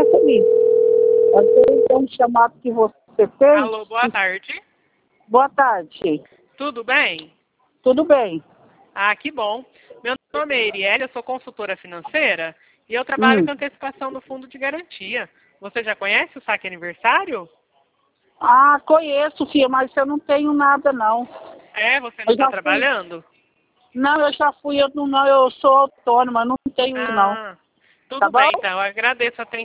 até feliz. Até um chamado que você fez. Alô, boa tarde. Boa tarde. Tudo bem? Tudo bem. Ah, que bom. Meu nome é Erielle, eu sou consultora financeira e eu trabalho com antecipação do fundo de garantia. Você já conhece o saque aniversário? Ah, conheço, filha, mas eu não tenho nada, não. É, você não está trabalhando? Não, eu já fui, eu sou autônoma, não tenho, não. Ah, Tá tudo bom? bem, então. Eu agradeço a atenção.